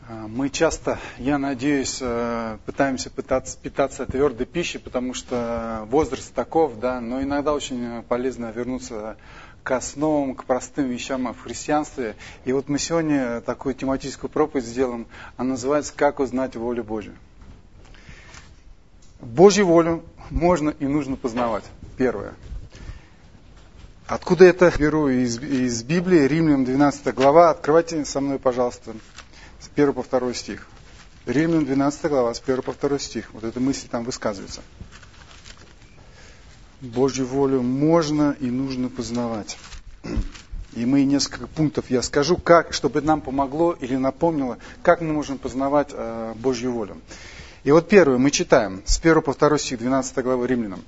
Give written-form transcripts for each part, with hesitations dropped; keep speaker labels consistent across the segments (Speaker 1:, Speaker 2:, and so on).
Speaker 1: Мы часто, я надеюсь, пытаемся питаться твердой пищей, потому что возраст таков, да, но иногда очень полезно вернуться к основам, к простым вещам в христианстве. И вот мы сегодня такую тематическую проповедь сделаем, она называется «Как узнать волю Божью». Божью волю можно и нужно познавать. Первое. Откуда это беру? Из Библии, Римлянам 12 глава. Открывайте со мной, пожалуйста, с 1 по 2 стих. Римлянам 12 глава, с 1 по 2 стих. Вот эта мысль там высказывается. Божью волю можно и нужно познавать. И мы несколько пунктов я скажу, как, чтобы нам помогло или напомнило, как мы можем познавать Божью волю. И вот первое, мы читаем с 1 по 2 стих 12 главы Римлянам.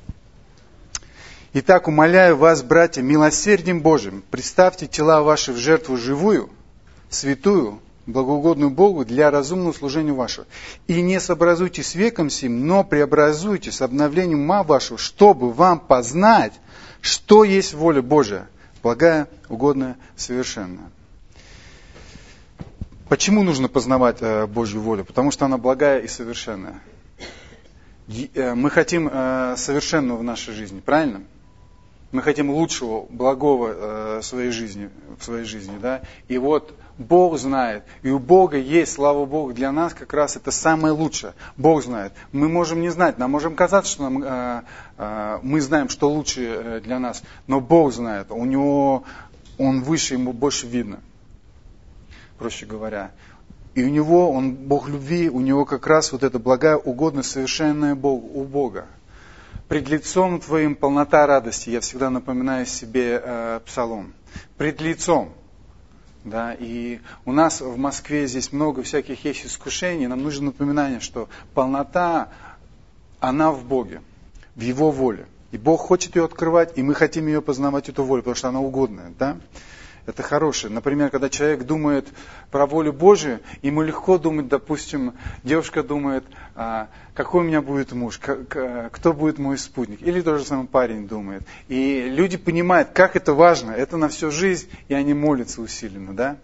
Speaker 1: «Итак, умоляю вас, братья, милосердием Божьим, представьте тела ваши в жертву живую, святую, благоугодную Богу для разумного служения вашего. И не сообразуйтесь с веком сим, но преобразуйтесь с обновлением ума вашего, чтобы вам познать, что есть воля Божия, благая, угодная, совершенная». Почему нужно познавать Божью волю? Потому что она благая и совершенная. Мы хотим совершенного в нашей жизни, правильно? Мы хотим лучшего, благого в своей жизни, да? И вот Бог знает, и у Бога есть, слава Богу, для нас как раз это самое лучшее. Бог знает. Мы можем не знать, нам можем казаться, что мы знаем, что лучше для нас, но Бог знает, у Него, Он выше, Ему больше видно, проще говоря. И у Него, Он Бог любви, у Него как раз вот это благая, угодная, совершенная у Бога. «Пред лицом Твоим полнота радости», я всегда напоминаю себе псалом. «Пред лицом». Да, и у нас в Москве здесь много всяких есть искушений, нам нужно напоминание, что полнота, она в Боге, в Его воле. И Бог хочет ее открывать, и мы хотим ее познавать, эту волю, потому что она угодная. Да? Это хорошее. Например, когда человек думает про волю Божию, ему легко думать, допустим, девушка думает, какой у меня будет муж, кто будет мой спутник. Или тот же самый парень думает. И люди понимают, как это важно, это на всю жизнь, и они молятся усиленно. Да?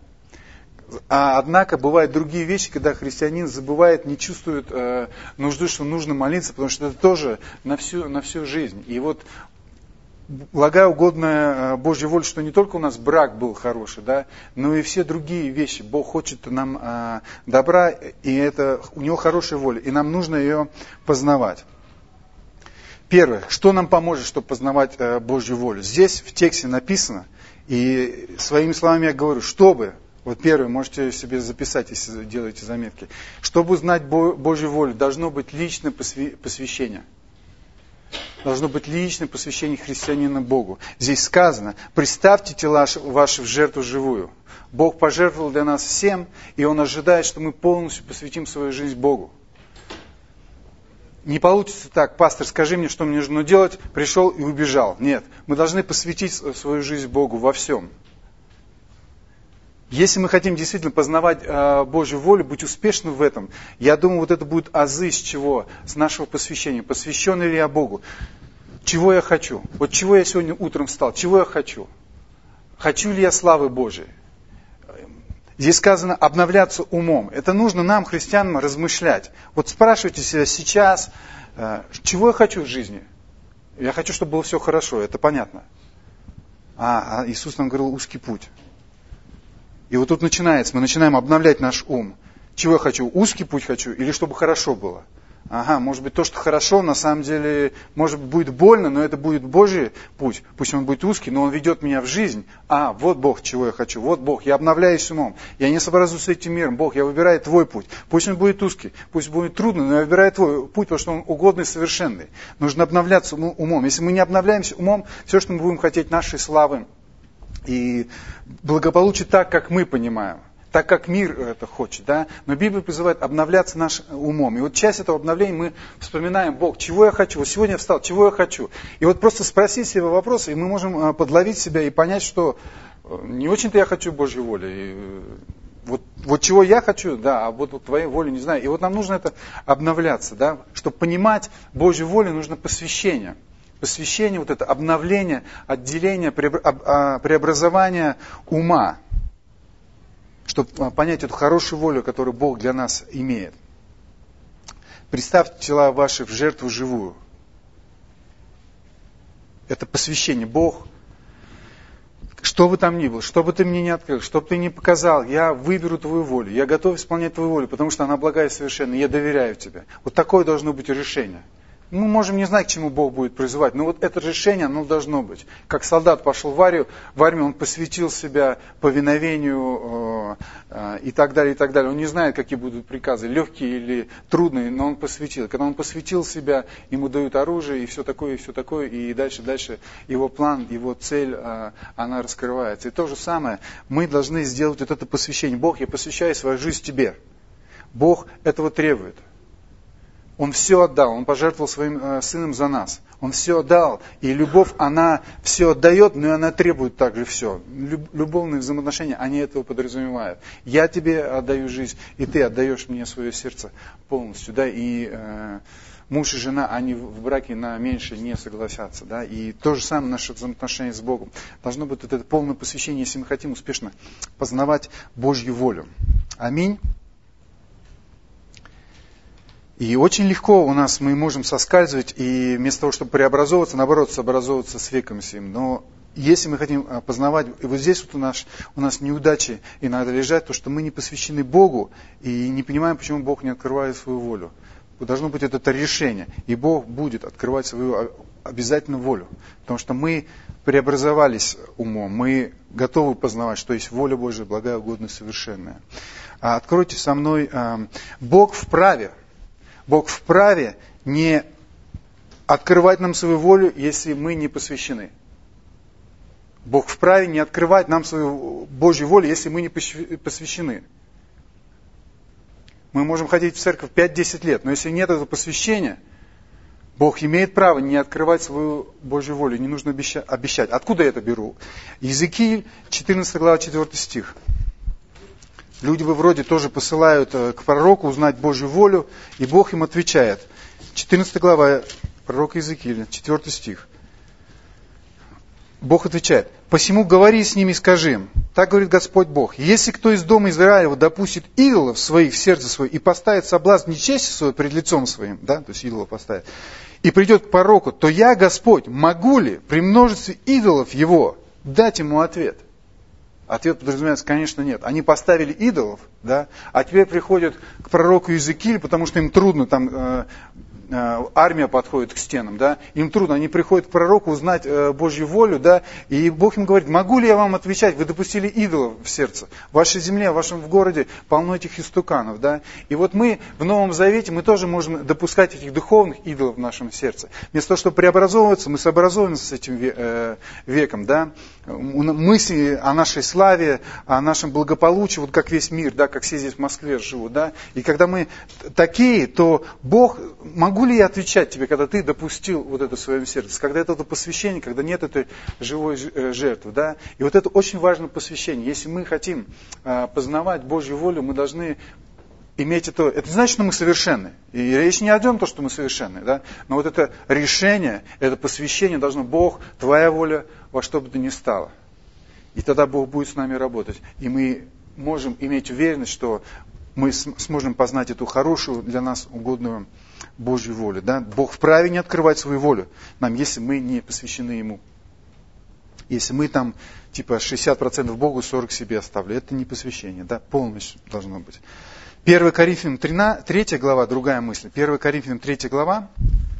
Speaker 1: Однако бывают другие вещи, когда христианин забывает, не чувствует нужды, что нужно молиться, потому что это тоже на всю жизнь. И вот благая, угодная Божья воля, что не только у нас брак был хороший, да, но и все другие вещи. Бог хочет нам добра, и это у Него хорошая воля, и нам нужно ее познавать. Первое, что нам поможет, чтобы познавать Божью волю? Здесь в тексте написано, и своими словами я говорю, чтобы, вот первое, можете себе записать, если делаете заметки, чтобы узнать Божью волю, должно быть личное посвящение. Должно быть личное посвящение христианина Богу. Здесь сказано, представьте тела ваши в жертву живую. Бог пожертвовал для нас всем, и Он ожидает, что мы полностью посвятим свою жизнь Богу. Не получится так, пастор, скажи мне, что мне нужно делать, пришел и убежал. Нет, мы должны посвятить свою жизнь Богу во всем. Если мы хотим действительно познавать Божью волю, быть успешным в этом, я думаю, вот это будет азы с чего? С нашего посвящения. Посвященный ли я Богу? Чего я хочу? Вот чего я сегодня утром встал? Чего я хочу? Хочу ли я славы Божией? Здесь сказано обновляться умом. Это нужно нам, христианам, размышлять. Вот спрашивайте себя сейчас, чего я хочу в жизни? Я хочу, чтобы было все хорошо, это понятно. А Иисус нам говорил узкий путь. И вот тут начинается, мы начинаем обновлять наш ум. Чего я хочу? Узкий путь хочу или чтобы хорошо было? Ага, может быть то, что хорошо, на самом деле, может быть будет больно, но это будет Божий путь. Пусть он будет узкий, но он ведет меня в жизнь. Вот Бог, чего я хочу. Вот Бог, я обновляюсь умом. Я не сообразуюсь с этим миром. Бог, я выбираю Твой путь. Пусть он будет узкий, пусть будет трудно, но я выбираю Твой путь, потому что он угодный и совершенный. Нужно обновляться умом. Если мы не обновляемся умом, все, что мы будем хотеть нашей славы, и благополучие так, как мы понимаем, так, как мир это хочет. Да? Но Библия призывает обновляться нашим умом. И вот часть этого обновления мы вспоминаем, Бог, чего я хочу? Вот сегодня я встал, чего я хочу? И вот просто спросить себе вопросы, и мы можем подловить себя и понять, что не очень-то я хочу Божьей воли. И вот чего я хочу, да, а вот Твоей воли не знаю. И вот нам нужно это обновляться. Да? Чтобы понимать Божью волю, нужно посвящение. Посвящение, вот это обновление, отделение, преобразование ума. чтобы понять эту хорошую волю, которую Бог для нас имеет. Представьте тела ваши в жертву живую. Это посвящение. Бог, что бы там ни было, что бы ты мне не открыл, что бы ты не показал, я выберу твою волю, я готов исполнять твою волю, потому что она благая и совершенная, я доверяю тебе. Вот такое должно быть решение. Мы можем не знать, к чему Бог будет призывать, но вот это решение, оно должно быть. Как солдат пошел в армию, он посвятил себя повиновению и так далее, и так далее. Он не знает, какие будут приказы, легкие или трудные, но он посвятил. Когда он посвятил себя, ему дают оружие и все такое, и дальше его план, его цель, она раскрывается. И то же самое, мы должны сделать вот это посвящение. Бог, я посвящаю свою жизнь тебе. Бог этого требует. Он все отдал, Он пожертвовал своим сыном за нас. Он все отдал. И любовь, она все отдает, но и она требует также все. Любовные взаимоотношения, они этого подразумевают. Я тебе отдаю жизнь, и ты отдаешь мне свое сердце полностью. Да? И муж и жена, они в браке на меньше не согласятся. Да? И то же самое наше взаимоотношение с Богом. Должно быть вот это полное посвящение, если мы хотим успешно познавать Божью волю. Аминь. И очень легко у нас мы можем соскальзывать, и вместо того, чтобы преобразовываться, наоборот, сообразовываться с веком сим. Но если мы хотим познавать, и вот здесь вот у нас неудачи иногда лежат, то, что мы не посвящены Богу, и не понимаем, почему Бог не открывает свою волю. Должно быть это решение, и Бог будет открывать свою обязательно волю. Потому что мы преобразовались умом, мы готовы познавать, что есть воля Божия, благая, угодная, совершенная. Откройте со мной, Бог вправе не открывать нам свою волю, если мы не посвящены. Бог вправе не открывать нам свою Божью волю, если мы не посвящены. Мы можем ходить в церковь 5-10 лет, но если нет этого посвящения, Бог имеет право не открывать свою Божью волю, не нужно обещать. Откуда я это беру? Иезекииль, 14 глава, 4 стих. Люди вроде тоже посылают к пророку узнать Божью волю, и Бог им отвечает. 14 глава пророка Иезекииля, 4 стих. Бог отвечает: «Посему говори с ними и скажи им, так говорит Господь Бог, если кто из дома Израилева допустит идолов своих в сердце свое и поставит соблазн нечести свое пред лицом своим», да, то есть идолов поставит, «и придет к пророку, то я, Господь, могу ли при множестве идолов его дать ему ответ?» Ответ подразумевается, конечно, нет. Они поставили идолов, да, а теперь приходят к пророку Иезекиилю, потому что им трудно, там армия подходит к стенам, да, им трудно, они приходят к пророку узнать Божью волю, да, и Бог им говорит: могу ли я вам отвечать, вы допустили идолов в сердце, в вашей земле, в вашем городе полно этих истуканов, да, и вот мы в Новом Завете, мы тоже можем допускать этих духовных идолов в нашем сердце, вместо того, чтобы преобразовываться, мы сообразовываемся с этим веком, да, мысли о нашей славе, о нашем благополучии, вот как весь мир, да, как все здесь в Москве живут, да, и когда мы такие, то Бог, могу ли я отвечать тебе, когда ты допустил вот это в своем сердце, когда это посвящение, когда нет этой живой жертвы, да, и вот это очень важное посвящение. Если мы хотим познавать Божью волю, мы должны иметь это не значит, что мы совершенны, и речь не идет о том, что мы совершенны, да, но вот это решение, это посвящение должно: Бог, твоя воля во что бы то ни стало. И тогда Бог будет с нами работать, и мы можем иметь уверенность, что мы сможем познать эту хорошую, для нас угодную Божью волю. Да? Бог вправе не открывать свою волю нам, если мы не посвящены Ему. Если мы там типа 60% Богу, 40% себе оставили, это не посвящение, да? Полностью должно быть. 1 Коринфянам 3 глава, другая мысль. 1 Коринфянам 3 глава.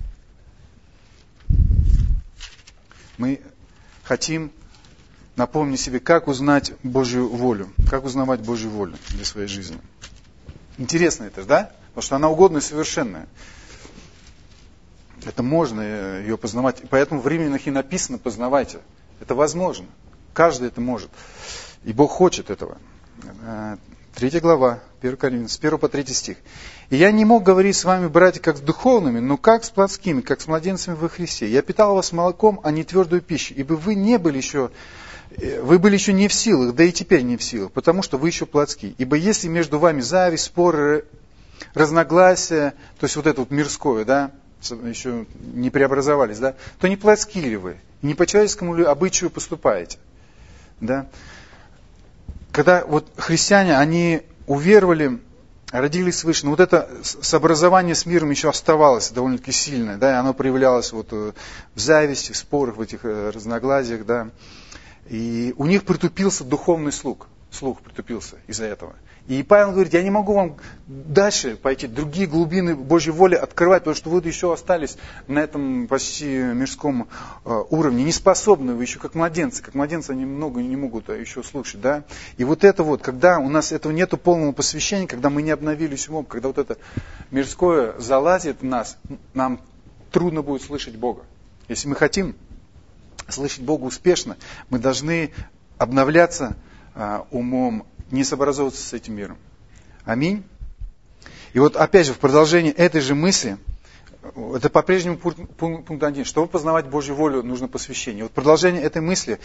Speaker 1: Мы хотим напомнить себе, как узнать Божью волю, как узнавать Божью волю для своей жизни. Интересно это, да? Потому что она угодная и совершенная. Это можно ее познавать. Поэтому в Римлянах и написано: познавайте. Это возможно. Каждый это может. И Бог хочет этого. 3 глава, 1 Коринфянам, с 1 по 3 стих. «И я не мог говорить с вами, братья, как с духовными, но как с плотскими, как с младенцами во Христе. Я питал вас молоком, а не твердую пищу, ибо вы были еще не в силах, да и теперь не в силах, потому что вы еще плотские. Ибо если между вами зависть, споры, разногласия, то есть вот это вот мирское, да, еще не преобразовались, да, то не плотские ли вы, не по человеческому ли обычаю поступаете, да? когда вот христиане, они уверовали, родились свыше, но вот это сообразование с миром еще оставалось довольно-таки сильное, да, и оно проявлялось вот в зависти, в спорах, в этих разногласиях, да, и у них притупился духовный слух притупился из-за этого. И Павел говорит, я не могу вам дальше пойти, другие глубины Божьей воли открывать, потому что вы еще остались на этом почти мирском уровне, не способны, вы еще как младенцы они много не могут еще слушать, да. И вот это вот, когда у нас этого нету полного посвящения, когда мы не обновились умом, когда вот это мирское залазит в нас, нам трудно будет слышать Бога. Если мы хотим слышать Бога успешно, мы должны обновляться умом, не сообразовываться с этим миром. Аминь. И вот опять же в продолжении этой же мысли, это по-прежнему пункт 1. Чтобы познавать Божью волю, нужно посвящение. Вот продолжение этой мысли,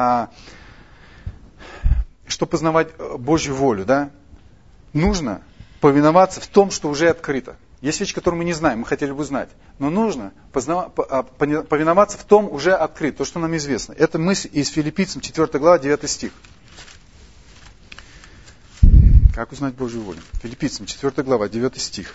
Speaker 1: чтобы познавать Божью волю, да, нужно повиноваться в том, что уже открыто. Есть вещи, которые мы не знаем, мы хотели бы знать. Но нужно повиноваться в том, уже открыто, то, что нам известно. Это мысль из Филиппийцам 4 глава, 9 стих. Как узнать Божью волю? Филиппийцам 4 глава, 9 стих.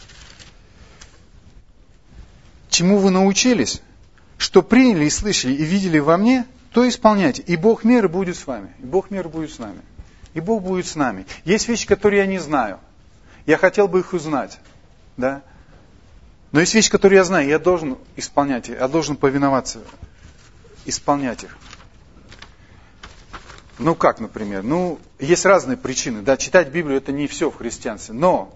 Speaker 1: Чему вы научились, что приняли и слышали, и видели во мне, то исполняйте. И Бог мира будет с вами. И Бог мира будет с нами. И Бог будет с нами. Есть вещи, которые я не знаю. Я хотел бы их узнать. Да? Но есть вещи, которые я знаю, я должен исполнять их, я должен повиноваться, исполнять их. Ну как, например? Ну, есть разные причины. Да, читать Библию это не все в христианстве. Но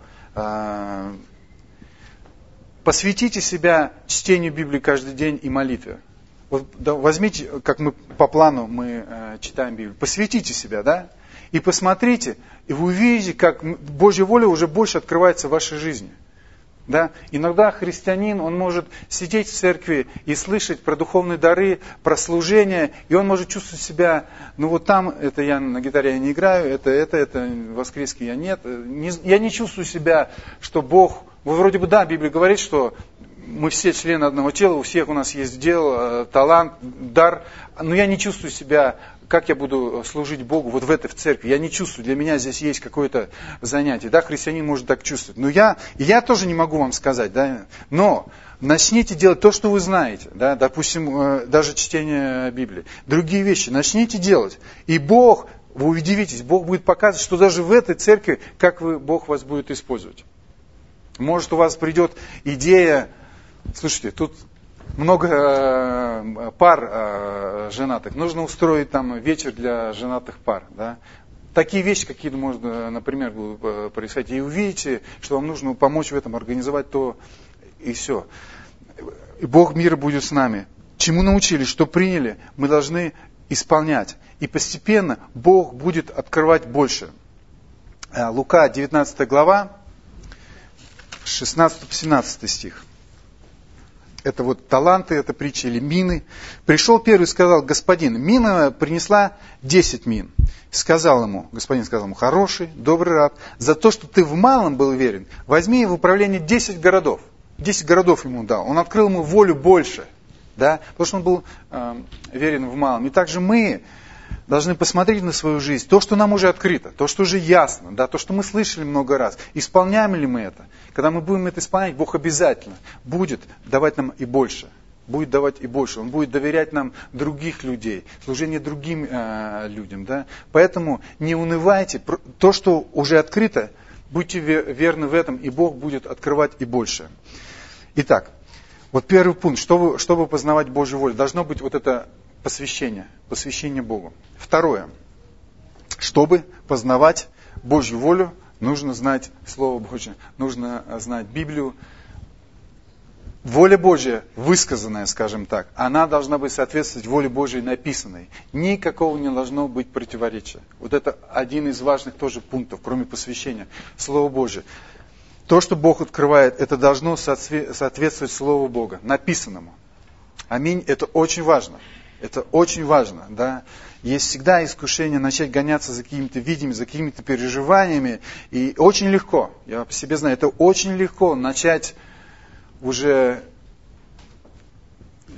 Speaker 1: посвятите себя чтению Библии каждый день и молитве. Вот, да, возьмите, как мы по плану мы читаем Библию. Посвятите себя, да? И посмотрите, и вы увидите, как Божья воля уже больше открывается в вашей жизни. Да? Иногда христианин, он может сидеть в церкви и слышать про духовные дары, про служение, и он может чувствовать себя, ну вот там, это я на гитаре я не играю, это воскресенье я нет. Я не чувствую себя, что Бог, вот вроде бы да, Библия говорит, что мы все члены одного тела, у всех у нас есть дело, талант, дар, но я не чувствую себя, как я буду служить Богу вот в церкви. Я не чувствую, для меня здесь есть какое-то занятие. Да, христианин может так чувствовать. Но я тоже не могу вам сказать. Да, но начните делать то, что вы знаете. Да, допустим, даже чтение Библии. Другие вещи начните делать. И Бог, вы удивитесь, Бог будет показывать, что даже в этой церкви, как Бог вас будет использовать. Может, у вас придет идея, слушайте, тут много пар женатых. Нужно устроить там вечер для женатых пар. Да? Такие вещи, какие-то, может, например, будут происходить. И увидите, что вам нужно помочь в этом, организовать то и все. И Бог мира будет с нами. Чему научились, что приняли, мы должны исполнять. И постепенно Бог будет открывать больше. Лука, 19 глава, 16-17 стих. Это вот таланты, это притча или мины. Пришел первый и сказал: господин, мина принесла 10 мин. Господин сказал ему: хороший, добрый раб, за то, что ты в малом был верен, возьми в управление 10 городов. 10 городов ему дал. Он открыл ему волю больше. Да? Потому что он был верен в малом. И также мы должны посмотреть на свою жизнь, то, что нам уже открыто, то, что уже ясно, да, то, что мы слышали много раз. Исполняем ли мы это? Когда мы будем это исполнять, Бог обязательно будет давать нам и больше. Будет давать и больше. Он будет доверять нам других людей, служение другим людям. Да? Поэтому не унывайте. То, что уже открыто, будьте верны в этом, и Бог будет открывать и больше. Итак, вот первый пункт. Чтобы познавать Божью волю, должно быть вот это посвящение Богу. Второе. Чтобы познавать Божью волю, нужно знать Слово Божье, нужно знать Библию. Воля Божья, высказанная, скажем так, она должна быть соответствовать воле Божьей написанной. Никакого не должно быть противоречия. Вот это один из важных тоже пунктов, кроме посвящения. Слово Божье. То, что Бог открывает, это должно соответствовать Слову Бога, написанному. Аминь. Это очень важно. Это очень важно, да. Есть всегда искушение начать гоняться за какими-то видениями, за какими-то переживаниями. И очень легко, я по себе знаю, это очень легко начать уже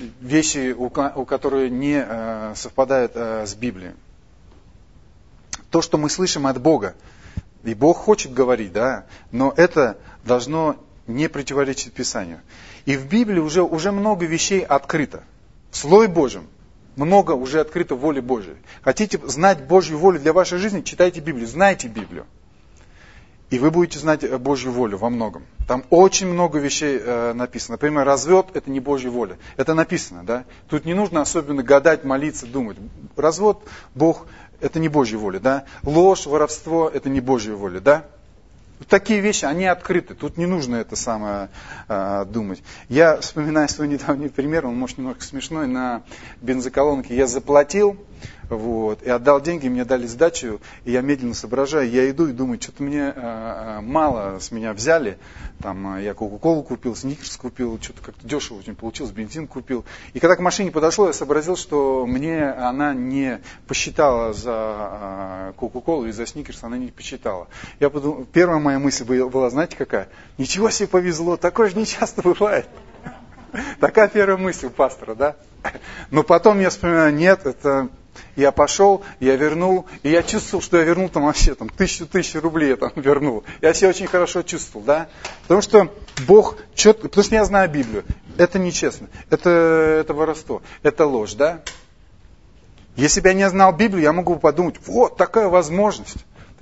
Speaker 1: вещи, у которых не совпадают с Библией. то, что мы слышим от Бога. И Бог хочет говорить, да, но это должно не противоречить Писанию. И в Библии уже много вещей открыто. В Слове Божьем много уже открыто воли Божьей. Хотите знать Божью волю для вашей жизни, читайте Библию, знайте Библию. И вы будете знать Божью волю во многом. Там очень много вещей написано. Например, развод – это не Божья воля. Это написано, да? Тут не нужно особенно гадать, молиться, думать. Развод, Бог – это не Божья воля, да? Ложь, воровство – это не Божья воля, да? Такие вещи, они открыты. Тут не нужно это самое думать. Я вспоминаю свой недавний пример, он может немного смешной. На бензоколонке я заплатил, и отдал деньги, мне дали сдачу, и я медленно соображаю, я иду и думаю, что-то мне мало с меня взяли. Там я кока-колу купил, сникерс купил, что-то как-то дешево очень получилось, бензин купил. И когда к машине подошло, я сообразил, что мне она не посчитала за кока-колу и за сникерс, она не посчитала. Я подумал, первая моя мысль была, знаете какая? Ничего себе повезло, такое же не часто бывает. Такая первая мысль у пастора, да? Но потом я вспоминаю, нет, это... Я пошел, я вернул, и я чувствовал, что я вернул там вообще тысячу рублей я там вернул. Я себя очень хорошо чувствовал, да? Потому что Бог четко, потому что я знаю Библию. Это нечестно, это воровство, это ложь, да? Если бы я не знал Библию, я могу подумать, вот такая возможность.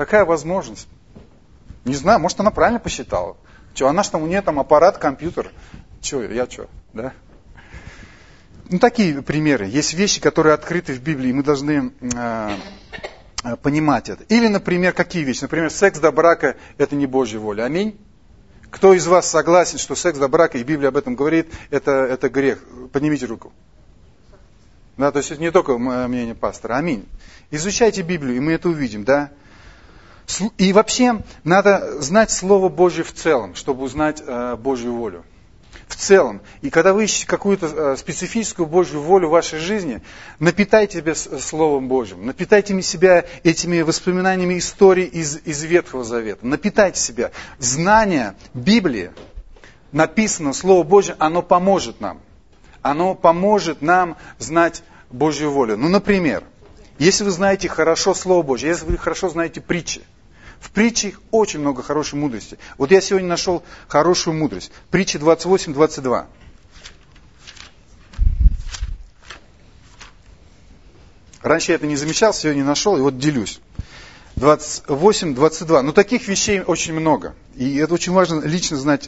Speaker 1: Не знаю, может она правильно посчитала. Она же там, у нее там аппарат, компьютер. Да? Такие примеры. Есть вещи, которые открыты в Библии, и мы должны понимать это. Или, например, какие вещи? Например, секс до брака – это не Божья воля. Аминь? Кто из вас согласен, что секс до брака, и Библия об этом говорит, это грех? Поднимите руку. Да, то есть это не только мнение пастора. Аминь. Изучайте Библию, и мы это увидим, да? И вообще, надо знать Слово Божье в целом, чтобы узнать Божью волю. В целом. И когда вы ищете какую-то специфическую Божью волю в вашей жизни, напитайте себя Словом Божьим, напитайте себя этими воспоминаниями историй из Ветхого Завета, напитайте себя. Знание Библии, написано Слово Божье, оно поможет нам. Оно поможет нам знать Божью волю. Например, если вы знаете хорошо Слово Божье, если вы хорошо знаете притчи, в притчах очень много хорошей мудрости. Вот я сегодня нашел хорошую мудрость. Притча 28-22. Раньше я это не замечал, сегодня нашел, и вот делюсь. 28-22. Таких вещей очень много. И это очень важно лично знать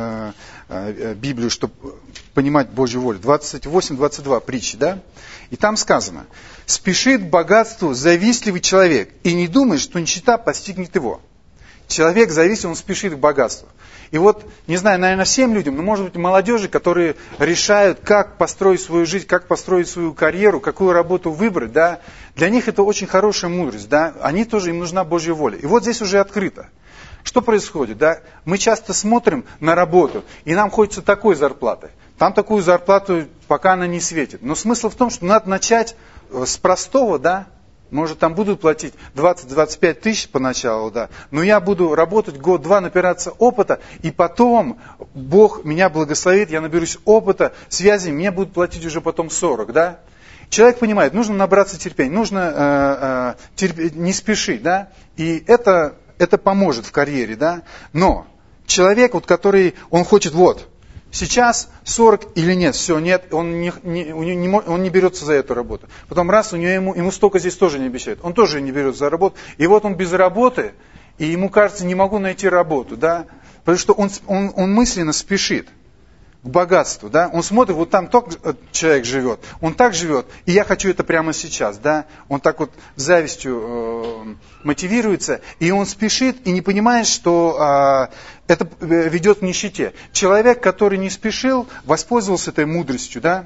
Speaker 1: Библию, чтобы понимать Божью волю. 28-22 притчи, да? И там сказано: «Спешит к богатству завистливый человек, и не думает, что нищета постигнет его». Человек завистливый, он спешит к богатству. И вот, не знаю, наверное, всем людям, но, может быть, молодежи, которые решают, как построить свою жизнь, как построить свою карьеру, какую работу выбрать, да, для них это очень хорошая мудрость, да, они тоже, им нужна Божья воля. И вот здесь уже открыто. Что происходит, да? Мы часто смотрим на работу, и нам хочется такой зарплаты. Там такую зарплату, пока она не светит. Но смысл в том, что надо начать с простого, да. Может, там будут платить 20-25 тысяч поначалу, да. Но я буду работать год-два, набираться опыта, и потом Бог меня благословит, я наберусь опыта, связи, мне будут платить уже потом 40, да. Человек понимает, нужно набраться терпения, нужно не спешить, да. И это поможет в карьере, да. Но человек, который, он хочет, сейчас 40 или нет, все, нет, он не берется за эту работу. Потом ему столько здесь тоже не обещают, он тоже не берется за работу. И вот он без работы, и ему кажется, не могу найти работу, да, потому что он мысленно спешит к богатству, да, он смотрит, вот там тот человек живет, он так живет, и я хочу это прямо сейчас, да, он так вот завистью мотивируется, и он спешит и не понимает, что это ведет к нищете. Человек, который не спешил, воспользовался этой мудростью, да,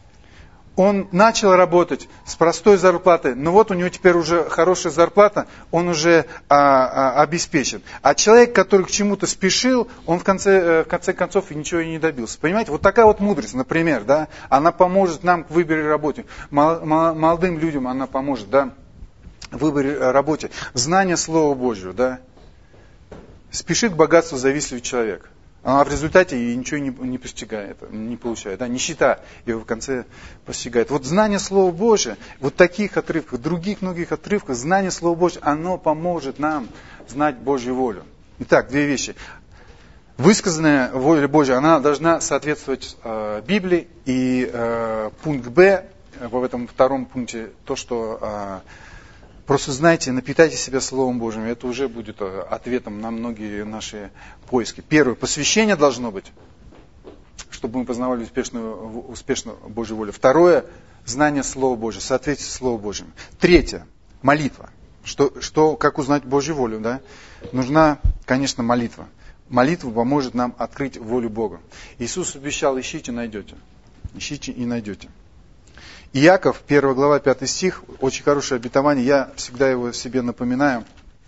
Speaker 1: он начал работать с простой зарплатой, но вот у него теперь уже хорошая зарплата, он уже обеспечен. А человек, который к чему-то спешил, он в конце концов ничего и не добился. Понимаете, вот такая вот мудрость, например, да, она поможет нам в выборе работы. Молодым людям она поможет, да, в выборе работы. Знание Слова Божьего, да. Спешит к богатству завистливый человек. А в результате и ничего не постигает, не получает. Да? Нищета его в конце постигает. Вот знание Слова Божия, вот таких отрывках, других многих отрывках, знание Слова Божия, оно поможет нам знать Божью волю. Итак, две вещи. Высказанная воля Божья, она должна соответствовать Библии. И пункт Б в этом втором пункте, то, что просто знайте, напитайте себя Словом Божьим. Это уже будет ответом на многие наши поиски. Первое, посвящение должно быть, чтобы мы познавали успешно Божью волю. Второе, знание Слова Божьего, соответствие Слову Божьему. Третье, молитва. Как узнать Божью волю? Да? Нужна, конечно, молитва. Молитва поможет нам открыть волю Бога. Иисус обещал: ищите, найдете. Ищите и найдете. Иаков, 1 глава, 5 стих, очень хорошее обетование, я всегда его себе напоминаю.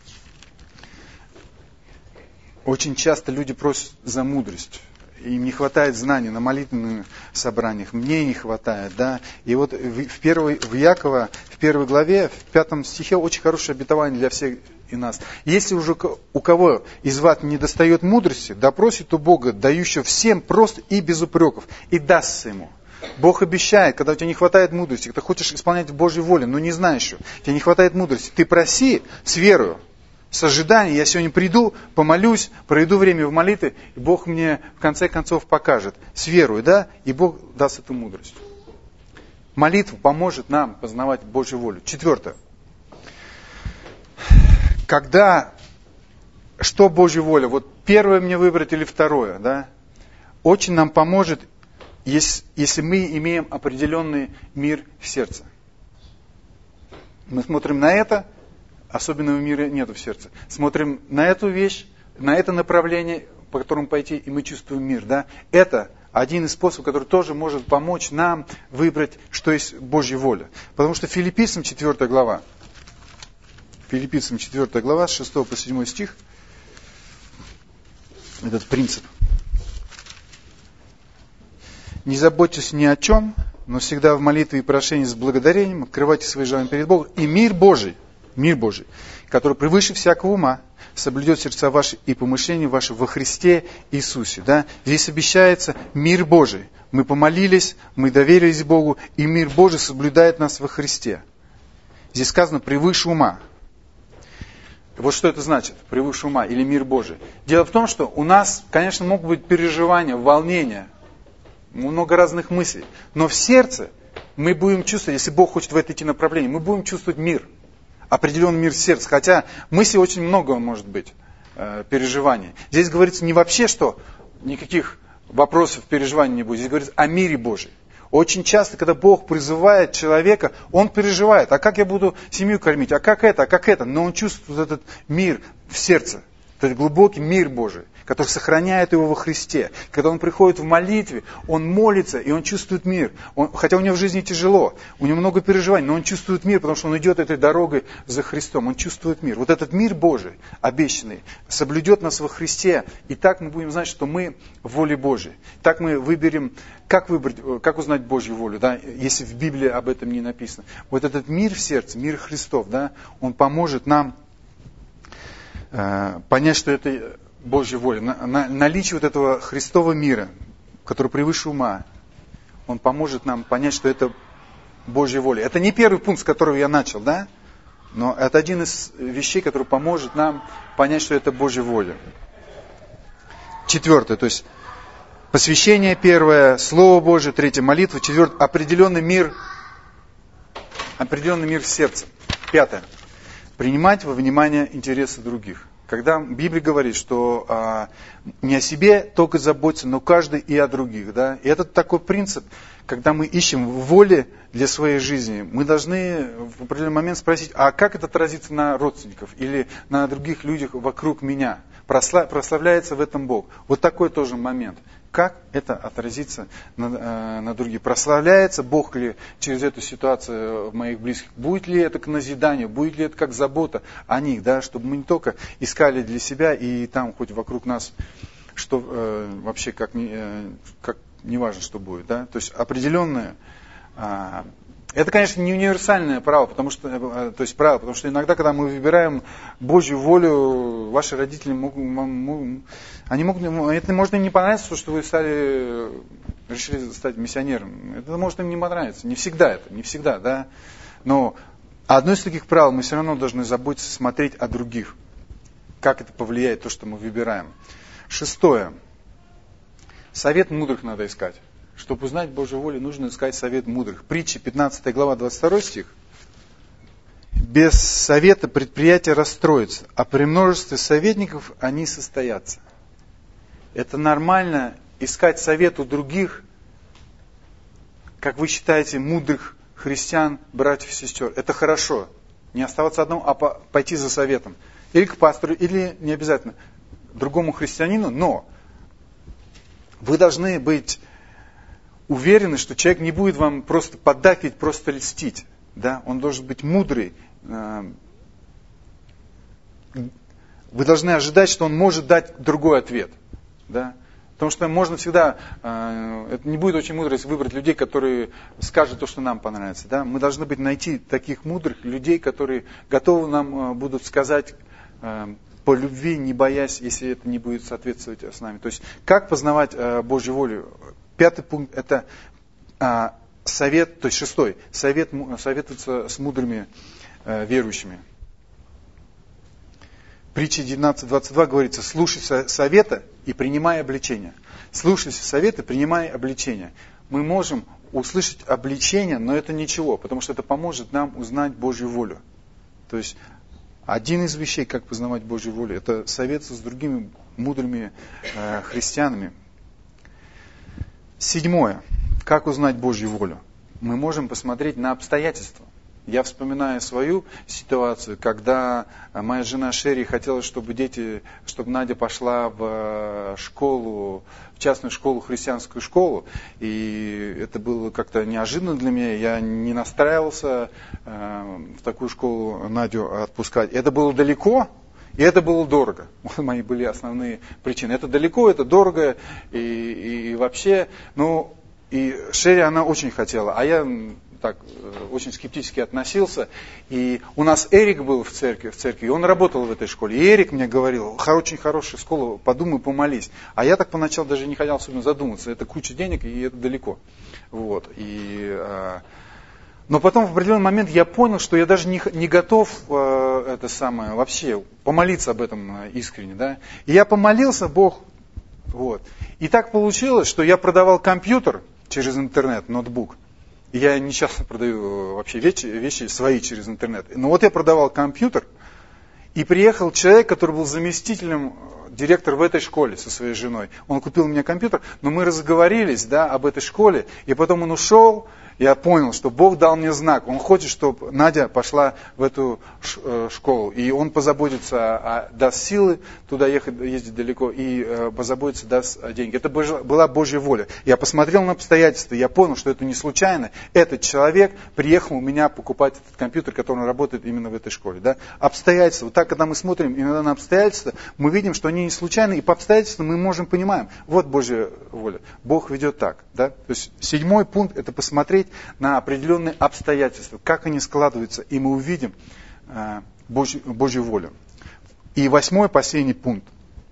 Speaker 1: Очень часто люди просят за мудрость. Им не хватает знаний на молитвенных собраниях. Мне не хватает, да. И вот в Иакова, в 1 главе, в 5 стихе очень хорошее обетование для всех и нас. Если уже у кого из вас не достает мудрости, да просит у Бога, дающего всем просто и без упреков, и дастся ему. Бог обещает, когда у тебя не хватает мудрости, когда ты хочешь исполнять Божью волю, но не знаешь еще, тебе не хватает мудрости, ты проси с верою, с ожиданием: я сегодня приду, помолюсь, проведу время в молитве, и Бог мне в конце концов покажет. С верою, да, и Бог даст эту мудрость. Молитва поможет нам познавать Божью волю. Четвертое. Что Божья воля? Вот первое мне выбрать или второе, да? Очень нам поможет, если мы имеем определенный мир в сердце. Мы смотрим на это, особенного мира нет в сердце. Смотрим на эту вещь, на это направление, по которому пойти, и мы чувствуем мир. Да? Это один из способов, который тоже может помочь нам выбрать, что есть Божья воля. Потому что Филиппийцам 4 глава, с 6 по 7 стих, этот принцип. Не заботьтесь ни о чем, но всегда в молитве и прошении с благодарением открывайте свои желания перед Богом. И мир Божий, который превыше всякого ума, соблюдет сердца ваши и помышления ваши во Христе Иисусе. Да? Здесь обещается мир Божий. Мы помолились, мы доверились Богу, и мир Божий соблюдает нас во Христе. Здесь сказано превыше ума. Вот что это значит, превыше ума или мир Божий. Дело в том, что у нас, конечно, могут быть переживания, волнения, много разных мыслей. Но в сердце мы будем чувствовать, если Бог хочет в это идти направление, мы будем чувствовать мир. Определенный мир в сердце. Хотя мыслей очень много может быть, переживаний. Здесь говорится не вообще, что никаких вопросов, переживаний не будет. Здесь говорится о мире Божьем. Очень часто, когда Бог призывает человека, он переживает. А как я буду семью кормить? А как это? Но он чувствует этот мир в сердце. Этот глубокий мир Божий, который сохраняет его во Христе. Когда он приходит в молитве, он молится, и он чувствует мир. Хотя у него в жизни тяжело, у него много переживаний, но он чувствует мир, потому что он идет этой дорогой за Христом. Он чувствует мир. Вот этот мир Божий, обещанный, соблюдет нас во Христе. И так мы будем знать, что мы в воле Божией. Так мы выберем, как узнать Божью волю, да, если в Библии об этом не написано. Вот этот мир в сердце, мир Христов, да, он поможет нам понять, что это Божья воля. Наличие вот этого Христового мира, который превыше ума, он поможет нам понять, что это Божья воля. Это не первый пункт, с которого я начал, да? Но это один из вещей, который поможет нам понять, что это Божья воля. Четвертое, то есть посвящение первое, Слово Божие, третье, молитва, четвертое, определенный мир в сердце. Пятое. Принимать во внимание интересы других. Когда Библия говорит, что не о себе только заботиться, но каждый и о других. Да? И это такой принцип, когда мы ищем воли для своей жизни, мы должны в определенный момент спросить, а как это отразится на родственников или на других людях вокруг меня? Прославляется в этом Бог. Вот такой тоже момент. Как это отразится на других? Прославляется Бог ли через эту ситуацию моих близких? Будет ли это к назиданию? Будет ли это как забота о них? Да? Чтобы мы не только искали для себя и там хоть вокруг нас, что вообще как не важно, что будет. Да? То есть определенное... Это, конечно, не универсальное право, потому что иногда, когда мы выбираем Божью волю, ваши родители Это может им не понравиться, что вы решили стать миссионером. Это может им не понравиться. Не всегда, да. Но одно из таких правил, мы все равно должны заботиться, смотреть о других. Как это повлияет, то, что мы выбираем. 6. Совет мудрых надо искать. Чтобы узнать Божью волю, нужно искать совет мудрых. Притчи, 15 глава, 22 стих. Без совета предприятие расстроится, а при множестве советников они состоятся. Это нормально искать совет у других, как вы считаете, мудрых христиан, братьев и сестер. Это хорошо. Не оставаться одному, а пойти за советом. Или к пастору, или не обязательно другому христианину, но вы должны быть уверены, что человек не будет вам просто поддакивать, просто льстить. Да? Он должен быть мудрый. Вы должны ожидать, что он может дать другой ответ. Да? Потому что можно всегда, это не будет очень мудро, если выбрать людей, которые скажут то, что нам понравится. Да? Мы должны найти таких мудрых людей, которые готовы нам будут сказать по любви, не боясь, если это не будет соответствовать с нами. То есть, как познавать Божью волю? 5 пункт – это совет, то есть 6. Советоваться с мудрыми верующими. Притча 19:22 говорится: слушайся совета и принимай обличение. Слушайся совета, принимай обличение. Мы можем услышать обличение, но это ничего, потому что это поможет нам узнать Божью волю. То есть один из вещей, как познавать Божью волю, это советоваться с другими мудрыми христианами. 7. Как узнать Божью волю? Мы можем посмотреть на обстоятельства. Я вспоминаю свою ситуацию, когда моя жена Шерри хотела, чтобы Надя пошла в школу, в частную школу, христианскую школу. И это было как-то неожиданно для меня. Я не настраивался в такую школу Надю отпускать. Это было далеко, и это было дорого. Вот мои были основные причины. Это далеко, это дорого, и вообще, и Шерри, она очень хотела, а я так очень скептически относился. И у нас Эрик был в церкви, и он работал в этой школе. И Эрик мне говорил: очень хорошая школа, подумай, помолись. А я так поначалу даже не хотел особенно задуматься. Это куча денег, и это далеко. Вот. Но потом в определенный момент я понял, что я даже не готов вообще помолиться об этом искренне. Да? И я помолился, Бог. Вот. И так получилось, что я продавал компьютер через интернет, ноутбук. Я не часто продаю вообще вещи свои через интернет. Но вот я продавал компьютер, и приехал человек, который был заместителем директора в этой школе со своей женой. Он купил мне компьютер, но мы разговорились, да, об этой школе, и потом он ушел. Я понял, что Бог дал мне знак. Он хочет, чтобы Надя пошла в эту школу. И он позаботится, даст силы туда ездить далеко, и позаботится, даст деньги. Это была Божья воля. Я посмотрел на обстоятельства, я понял, что это не случайно. Этот человек приехал у меня покупать этот компьютер, который работает именно в этой школе. Да? Обстоятельства. Вот так, когда мы смотрим иногда на обстоятельства, мы видим, что они не случайны, и по обстоятельствам мы можем понимаем, вот Божья воля. Бог ведет так. Да? То есть 7 пункт – это посмотреть на определенные обстоятельства, как они складываются, и мы увидим Божью волю. И 8, последний пункт.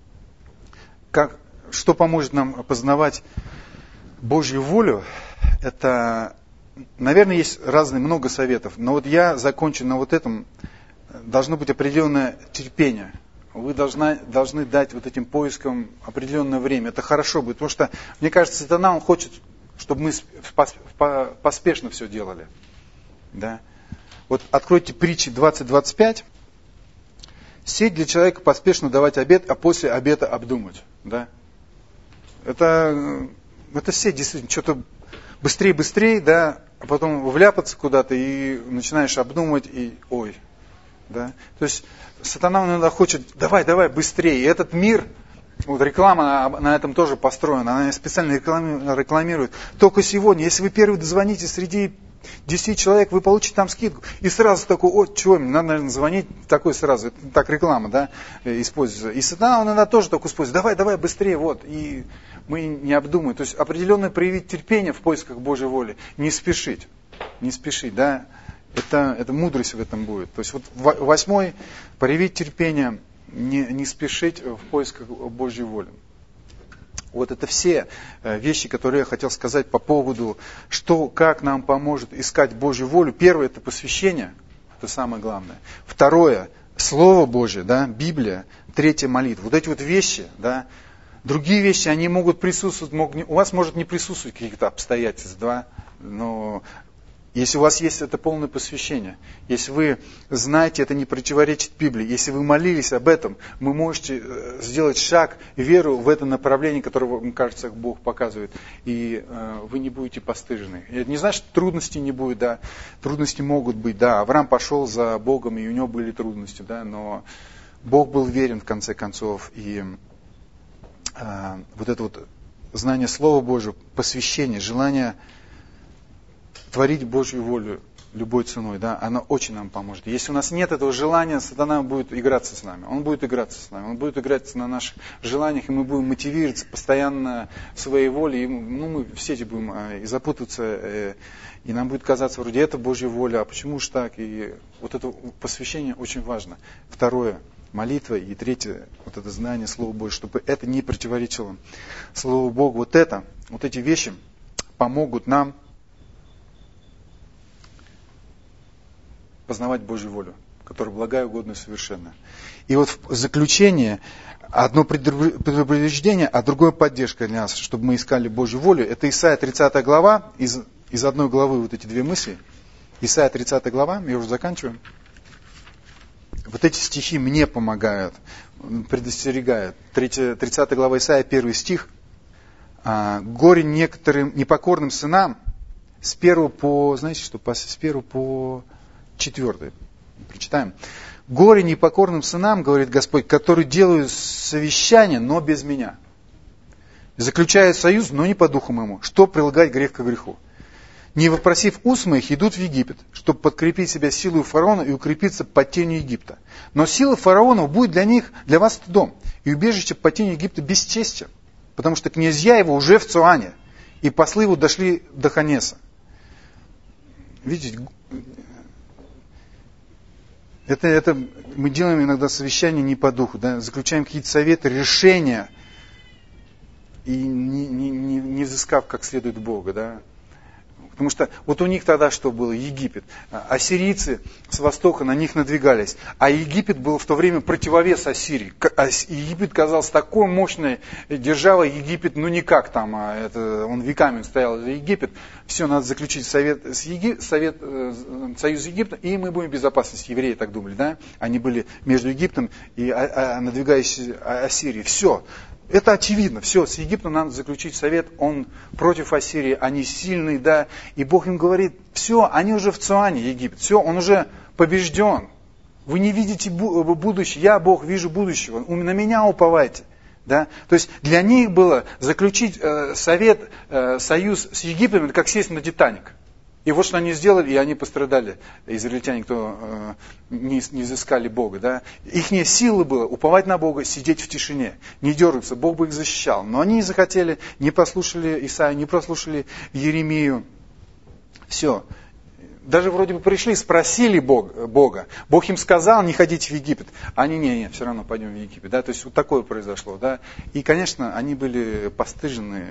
Speaker 1: Что поможет нам познавать Божью волю? Это, наверное, есть много советов, но вот я закончу на вот этом. Должно быть определенное терпение. Вы должны дать вот этим поискам определенное время. Это хорошо будет, потому что, мне кажется, сатана, он хочет, чтобы мы поспешно все делали. Да? Вот откройте Притчи 20:25. Сеть для человека поспешно давать обед, а после обеда обдумать. Да? Это сеть, действительно, что-то быстрее, да, а потом вляпаться куда-то и начинаешь обдумывать, и ой. Да? То есть сатана иногда хочет, давай, быстрее. И этот мир, вот реклама на этом тоже построена, она специально рекламирует. Только сегодня, если вы первый дозвоните среди 10 человек, вы получите там скидку. И сразу такой, чего мне, надо, наверное, звонить, такой сразу. Это так реклама, да, используется. И сатана, он иногда тоже так использует. Давай, быстрее, вот. И мы не обдумаем. То есть определенно проявить терпение в поисках Божьей воли. Не спешить, да. Это мудрость в этом будет. То есть вот 8, проявить терпение не спешить в поисках Божьей воли. Вот это все вещи, которые я хотел сказать по поводу, как нам поможет искать Божью волю. Первое – это посвящение, это самое главное. Второе – Слово Божье, да, Библия. Третье – молитва. Вот эти вот вещи, да. Другие вещи, они могут присутствовать, у вас может не присутствовать каких-то обстоятельств, да, но если у вас есть это полное посвящение, если вы знаете, это не противоречит Библии, если вы молились об этом, вы можете сделать шаг, веру в это направление, которое, вам кажется, Бог показывает, и вы не будете постыжены. Это не значит, что трудностей не будет, да, трудности могут быть, да, Авраам пошел за Богом, и у него были трудности, да, но Бог был верен в конце концов, и вот это вот знание Слова Божьего, посвящение, желание творить Божью волю любой ценой, да, оно очень нам поможет. Если у нас нет этого желания, сатана будет играться с нами. Он будет играться с нами, он будет играться на наших желаниях, и мы будем мотивироваться постоянно своей волей, и, мы в сети будем и запутываться, и нам будет казаться, вроде это Божья воля, а почему же так? И вот это посвящение очень важно. Второе – молитва, и третье – вот это знание Слова Божьего, чтобы это не противоречило Слову Богу. Вот эти вещи помогут нам познавать Божью волю, которая благая, угодная и совершенная. И вот в заключение одно предупреждение, а другое поддержка для нас, чтобы мы искали Божью волю. Это Исайя 30 глава, из одной главы вот эти две мысли. Исайя 30 глава, я уже заканчиваю. Вот эти стихи мне помогают, предостерегают. 30 глава Исайя, 1 стих. «Горе некоторым непокорным сынам», с 1 по, знаете что, с 1 по 4. Прочитаем. «Горе непокорным сынам, говорит Господь, которые делают совещание, но без меня. Заключают союз, но не по духу моему, что прилагать грех к греху. Не вопросив уст моих, идут в Египет, чтобы подкрепить себя силой фараона и укрепиться под тенью Египта. Но сила фараона будет для вас стыдом, и убежище под тенью Египта бесчестием, потому что князья его уже в Цуане, и послы его дошли до Ханеса». Видите, это мы делаем иногда совещания не по духу, да, заключаем какие-то советы, решения, и не взыскав как следует Бога, да. Потому что вот у них тогда что было? Египет. Ассирийцы с востока на них надвигались. А Египет был в то время противовес Ассирии. Египет казался такой мощной державой. Египет, никак там. Он веками стоял за Египет. Все, надо заключить союз с Египтом, и мы будем в безопасности. Евреи так думали, да? Они были между Египтом и надвигающейся Ассирией. Все. Это очевидно. Все, с Египтом надо заключить совет, он против Ассирии, они сильные, да. И Бог им говорит, все, они уже в Цуане, Египет, все, он уже побежден. Вы не видите будущее, я, Бог, вижу будущего, на меня уповайте. Да? То есть для них было заключить союз с Египтом, это как сесть на Титаник. И вот что они сделали, и они пострадали, израильтяне, кто не изыскали Бога. Да? Их сила была уповать на Бога, сидеть в тишине, не дергаться, Бог бы их защищал. Но они не захотели, не послушали Исаию, не послушали Иеремию. Все. Даже вроде бы пришли, спросили Бога. Бог им сказал, не ходите в Египет. Они, все равно пойдем в Египет. Да? То есть вот такое произошло. Да? И, конечно, они были постыжены,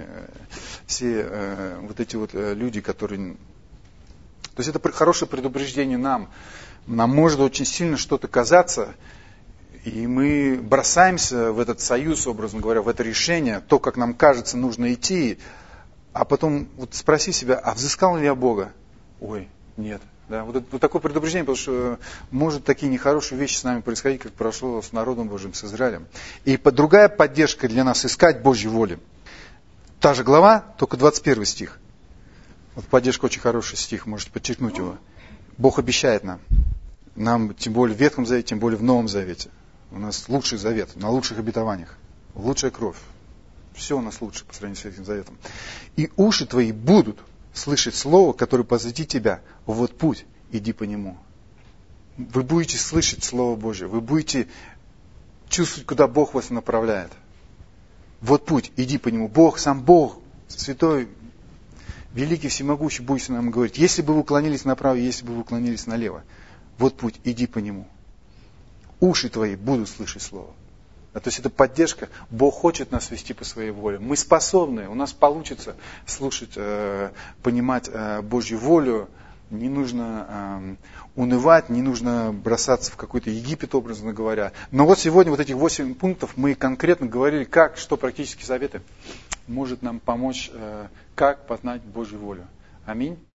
Speaker 1: все вот эти вот люди, которые... То есть это хорошее предупреждение нам. Нам может очень сильно что-то казаться, и мы бросаемся в этот союз, образно говоря, в это решение, то, как нам кажется, нужно идти, а потом вот спроси себя, а взыскал ли я Бога? Ой, нет. Да, вот такое предупреждение, потому что может такие нехорошие вещи с нами происходить, как прошло с народом Божьим, с Израилем. И другая поддержка для нас искать Божью волю. Та же глава, только 21 стих. Вот поддержка очень хороший стих, можете подчеркнуть его. Бог обещает нам, тем более в Ветхом Завете, тем более в Новом Завете. У нас лучший завет, на лучших обетованиях, лучшая кровь. Все у нас лучше по сравнению с Ветхим Заветом. И уши твои будут слышать слово, которое позади тебя. Вот путь, иди по нему. Вы будете слышать Слово Божье, вы будете чувствовать, куда Бог вас направляет. Вот путь, иди по нему. Бог, сам Бог, Святой, Великий, Всемогущий будет нам говорить, если бы вы уклонились направо, если бы вы уклонились налево, вот путь, иди по нему. уши твои будут слышать Слово. То есть это поддержка. Бог хочет нас вести по своей воле. Мы способны, у нас получится слушать, понимать Божью волю. Не нужно унывать, не нужно бросаться в какой-то Египет, образно говоря. Но вот сегодня вот этих 8 пунктов мы конкретно говорили, как, что практические советы может нам помочь, как познать Божью волю. Аминь.